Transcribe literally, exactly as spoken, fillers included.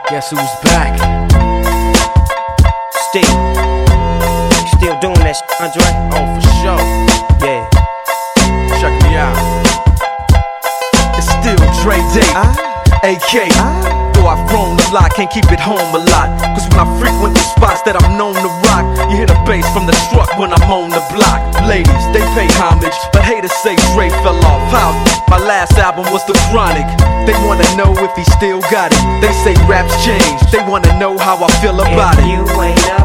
Guess who's back? Steve. You still doing that shit, Andre? Oh, for sure. Yeah. Check me out. It's still Dre Day, Ah. A K. Ah. Though I've grown a lot, can't keep it home a lot. Cause when I frequent the spots that I'm known to rock, you hear the bass from the truck when I'm on the block. Ladies, they pay homage, but haters say Dre fell off. How? My last album was The Chronic. They wanna know if he still got it. They say raps change, they wanna know how I feel about If it. you ain't up